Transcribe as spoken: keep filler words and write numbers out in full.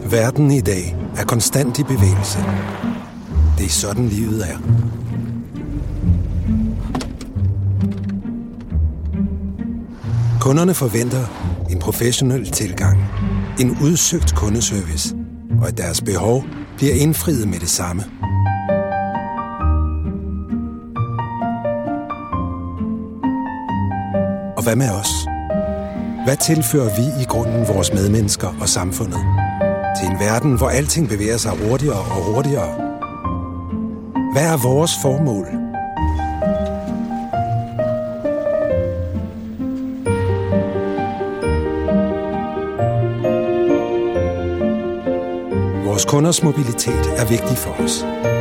Verden i dag er konstant i bevægelse. Det er sådan, livet er. Kunderne forventer en professionel tilgang, en udsøgt kundeservice, og at deres behov bliver indfriet med det samme. Og hvad med os? Hvad tilfører vi i grunden vores medmennesker og samfundet? Til en verden, hvor alting bevæger sig hurtigere og hurtigere. Hvad er vores formål? Vores kunders mobilitet er vigtig for os.